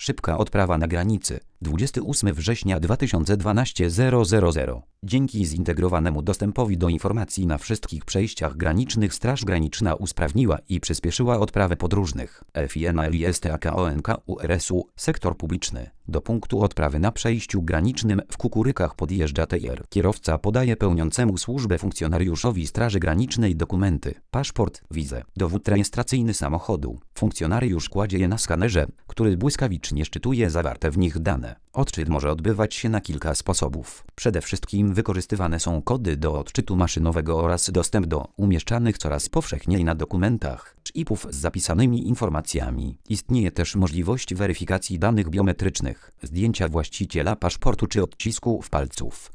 Szybka odprawa na granicy. 28 września 2012 000. Dzięki zintegrowanemu dostępowi do informacji na wszystkich przejściach granicznych Straż Graniczna usprawniła i przyspieszyła odprawę podróżnych. FINLISTAKONKURSU. Sektor publiczny. Do punktu odprawy na przejściu granicznym w Kukurykach podjeżdża TIR. Kierowca podaje pełniącemu służbę funkcjonariuszowi Straży Granicznej dokumenty, paszport, wizę, dowód rejestracyjny samochodu. Funkcjonariusz kładzie je na skanerze, który błyskawicznie szczytuje zawarte w nich dane. Odczyt może odbywać się na kilka sposobów. Przede wszystkim wykorzystywane są kody do odczytu maszynowego oraz dostęp do umieszczanych coraz powszechniej na dokumentach czipów z zapisanymi informacjami. Istnieje też możliwość weryfikacji danych biometrycznych, zdjęcia właściciela paszportu czy odcisku w palców.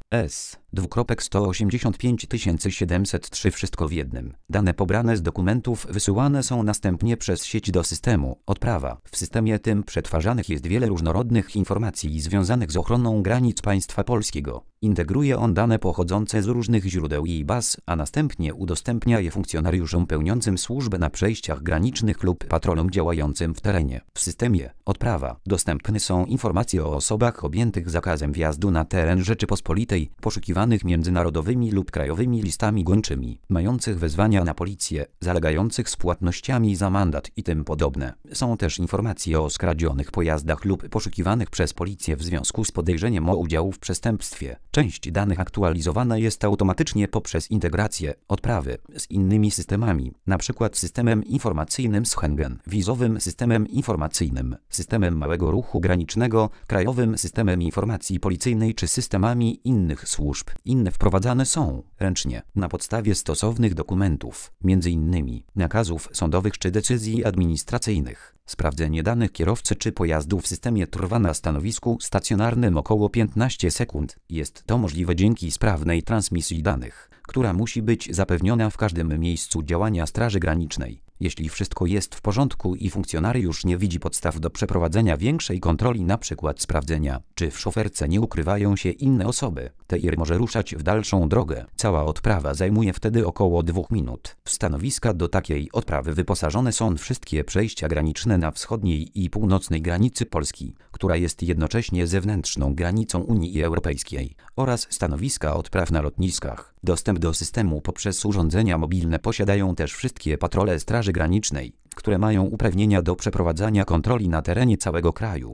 S285703 wszystko w jednym. Dane pobrane z dokumentów wysyłane są następnie przez sieć do systemu. Odprawa. W systemie tym przetwarzanych jest wiele różnorodnych informacji związanych z ochroną granic państwa polskiego. Integruje on dane pochodzące z różnych źródeł i baz, a następnie udostępnia je funkcjonariuszom pełniącym służbę na przejściach granicznych lub patrolom działającym w terenie. W systemie odprawa dostępne są informacje o osobach objętych zakazem wjazdu na teren Rzeczypospolitej, poszukiwanych międzynarodowymi lub krajowymi listami gończymi, mających wezwania na policję, zalegających z płatnościami za mandat i tym podobne. Są też informacje o skradzionych pojazdach lub poszukiwanych przez policję w związku z podejrzeniem o udział w przestępstwie. Część danych aktualizowana jest automatycznie poprzez integrację odprawy z innymi systemami, np. systemem informacyjnym Schengen, wizowym systemem informacyjnym, systemem małego ruchu granicznego, krajowym systemem informacji policyjnej czy systemami innych służb. Inne wprowadzane są ręcznie, na podstawie stosownych dokumentów, m.in. nakazów sądowych czy decyzji administracyjnych. Sprawdzenie danych kierowcy czy pojazdu w systemie trwa na stanowisku stacjonarnym około 15 sekund. Jest to możliwe dzięki sprawnej transmisji danych, która musi być zapewniona w każdym miejscu działania Straży Granicznej. Jeśli wszystko jest w porządku i funkcjonariusz nie widzi podstaw do przeprowadzenia większej kontroli, np. sprawdzenia, czy w szoferce nie ukrywają się inne osoby, TIR może ruszać w dalszą drogę. Cała odprawa zajmuje wtedy około 2 minut. W stanowiska do takiej odprawy wyposażone są wszystkie przejścia graniczne na wschodniej i północnej granicy Polski, która jest jednocześnie zewnętrzną granicą Unii Europejskiej, oraz stanowiska odpraw na lotniskach. Dostęp do systemu poprzez urządzenia mobilne posiadają też wszystkie patrole Straży Granicznej, które mają uprawnienia do przeprowadzania kontroli na terenie całego kraju.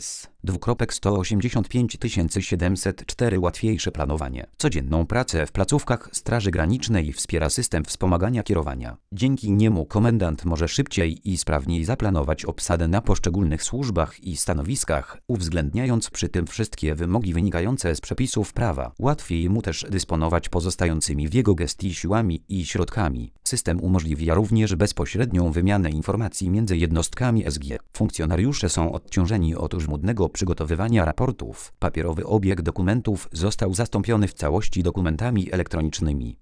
S285704 Łatwiejsze planowanie. Codzienną pracę w placówkach Straży Granicznej wspiera system wspomagania kierowania. Dzięki niemu komendant może szybciej i sprawniej zaplanować obsadę na poszczególnych służbach i stanowiskach, uwzględniając przy tym wszystkie wymogi wynikające z przepisów prawa. Łatwiej mu też dysponować pozostającymi w jego gestii siłami i środkami. System umożliwia również bezpośrednią wymianę informacji między jednostkami SG. Funkcjonariusze są odciążeni od żmudnego przygotowywania raportów. Papierowy obieg dokumentów został zastąpiony w całości dokumentami elektronicznymi.